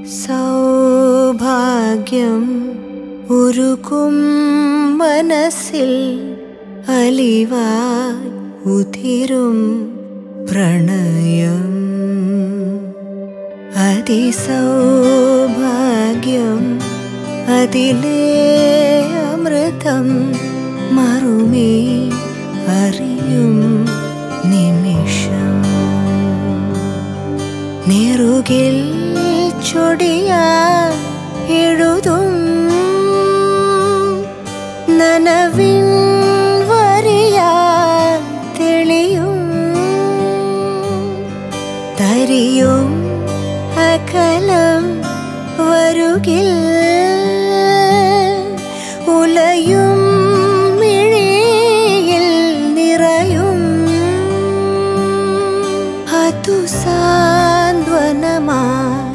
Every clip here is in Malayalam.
സൗഭാഗ്യം ഉരുകും മനസ്സിൽ അലിവായി ഉതിരും പ്രണയം. അതിസൗഭാഗ്യം അതിലേ അമൃതം മറുമേ അറിയും നിമിഷം. നെറുകിൽ ചൊടിയാൻ എഴുതും നനവിൻ വരിയാൽ തെളിയും. തരിയും അകലം വരുകിൽ ഉലയും മിഴിയിൽ നിറയും. അതു സാന്ത്വനമായി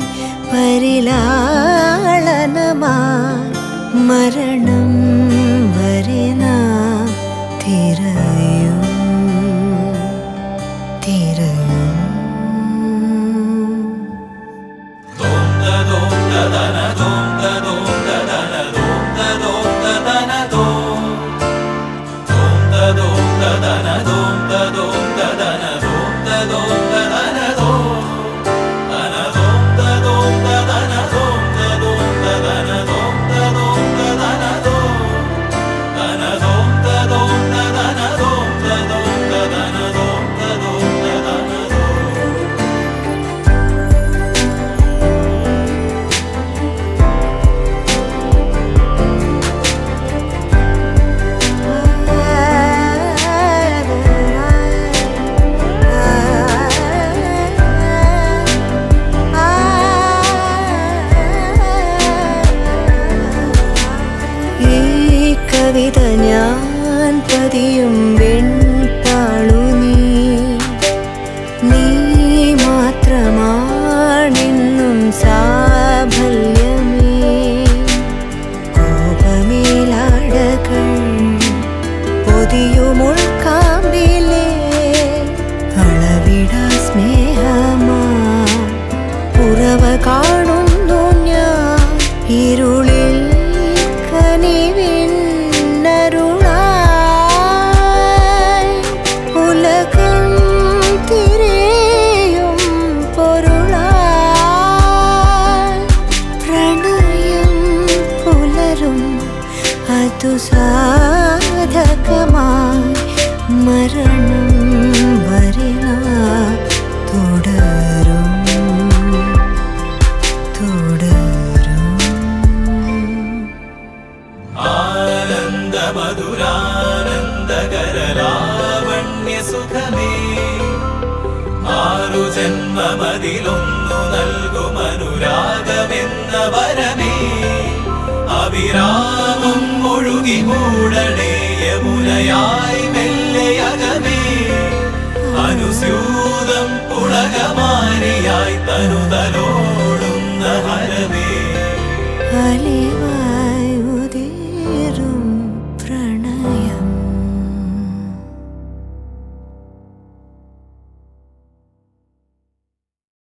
പരിലാളനമായി മരണം വരെ നാം തിരയും തിരയും. കവിത ഞാൻ പതിയും വെൺതാളു നീ മാത്രമാണെന്നും സാഫല്യമേ. കോപമേലാടകൾ പൊതിയുമുൾക്കാമ്പിലെ അളവിട സ്നേഹമാ ഉറവ കാണുന്നു ഞാൻ ഇരുളിൽ കനിവിൻ ഉലകം തിരയും പൊരുളായി പ്രണയം പുലരും അതു സാധകമായി മരണം വരെ നാം തുടരും തുടരും. ആനന്ദ മധുരാനന്ദകരലാവണ്യ സുഖമേ ആറു ജന്മമതിലൊന്നു നൽകും അനുരാഗമെന്ന വരമേ. അവിരാമം ഒഴുകി മൂടണേ യമുനയായി മെല്ലയകമേ. അനുസ്യൂതം പുളകമാരിയായി തനുതലോ